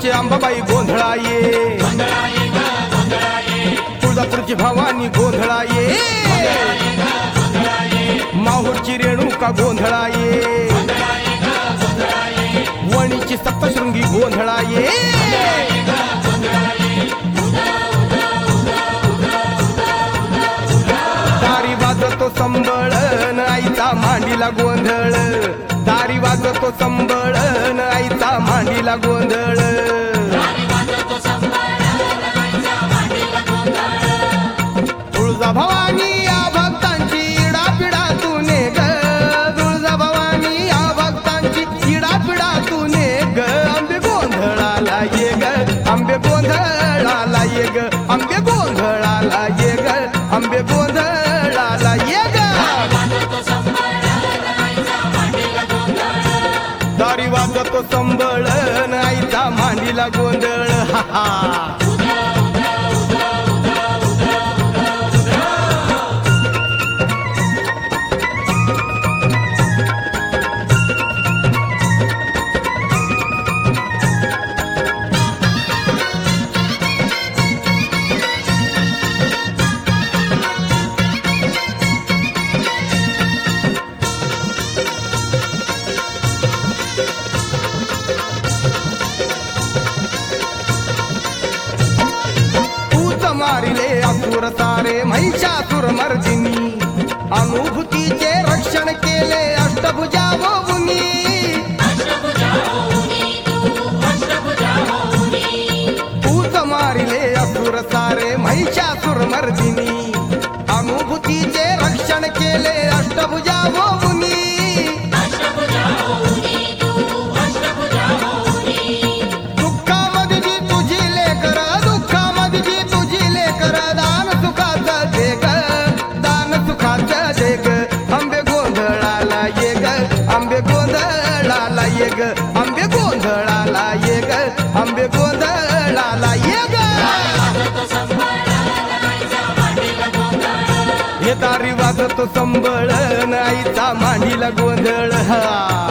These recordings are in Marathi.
तुळजापूरची अंबाबाई गोंधळा ये, तुळजापूरची भवानी गोंधळा ये, माहूरची रेणुका गोंधळा ये, वणीची सप्तशृंगी गोंधळा ये, दारी वाजतो संबळण आईचा मांडीला गोंधळ, दारी वाजतो संबळण आईचा मांडीला गोंधळ, तुळजा भवानी या भक्तांची इडापिडा तू ने ग, तुळजा भवानी या भक्तांची इडापिडा तू ने ग, आंबे गोंधळाला ये ग, आंबे गोंधळाला ये ग, आंबे गोंधळाला ये ग, आंबे गोंधळाला ये ग, दारी वाजतो संबळण आईचा मांडीला गोंधळ, हा हा. मारिले असुर सारे महिषासुर मर्दिनी, अनुभूतीचे रक्षण केले अष्टभुजा मुनी, तूच मारिले असुर सारे महिषासुर मर्दिनी, अनुभूतीचे रक्षण केले अष्टभुजा मुनी, आंबे गोंधळाला ये ग, आंबे गोंधळाला ये ग, आंबे गोंधळाला ये ग, आंबे गोंधळाला ये ग, हे दारी वाजतो संबळण आईचा मांडीला गोंधळ, हा.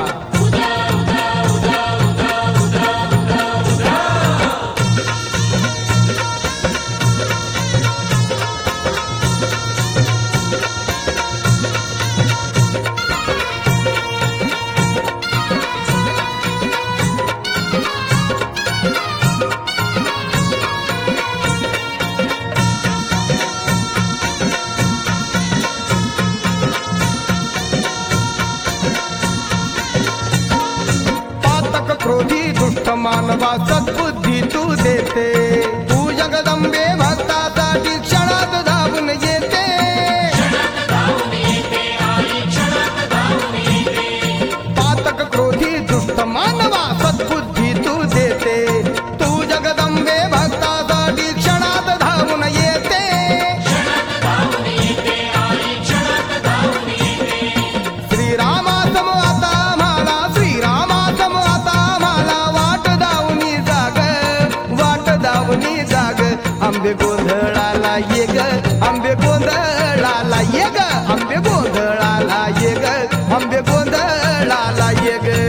क्रोधी दुष्ट मानवा सद्बुद्धी तू देते, तू जगदंबे भक्तासाठी क्षणात धावून येते, पातक क्रोधी दुष्ट मानवा सद्बुद्धी तू देते, तू जगदंबे भक्तासाठी क्षणात धावून येते, श्रीरामासम आता मला, श्रीरामासम आंबे गोंधळाला ये ग, आंबे गोंधळाला ये ग, आंबे गोंधळाला ये ग, आंबे गोंधळाला ये ग,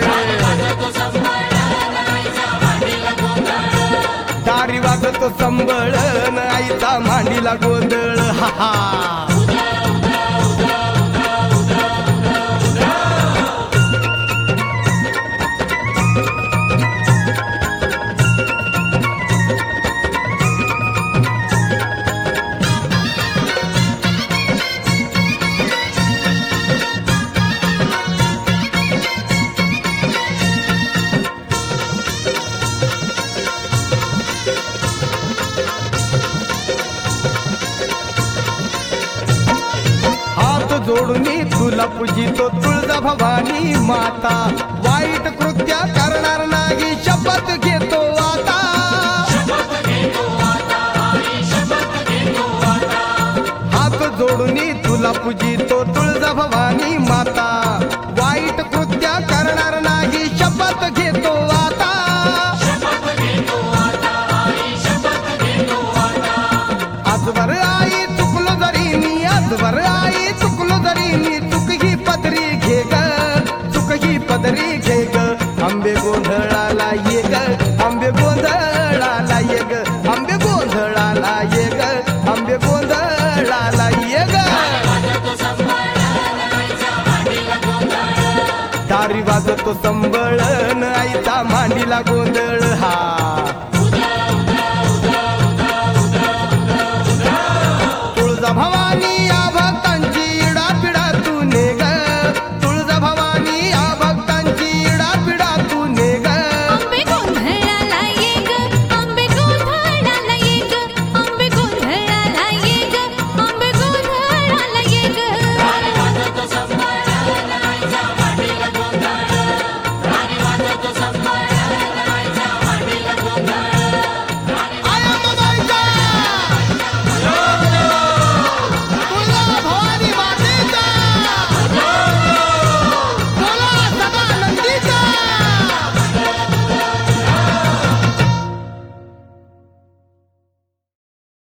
दारी वाजतो संबळण आईचा मांडीला गोंधळ, हा हा. जोडूनी तुला पूजितो तुळजा भवानी माता, वाईट कृत्य करणार नाही शपथ घेतो आता, हात जोडूनी तुला पूजितो तुळजा भवानी माता, वाईट कृत्य करणार नाही शपथ घेतो आता, आजवर आई चुकलो जरी मी, आजवर आई चुकलो जरी मी, चुक ही पदरी घे ग, चुक ही पदरी घे ग, आंबे गोंधळाला ये ग, आंबे गोंधळ तो संबळन आईचा मांडीला गोंधळ हा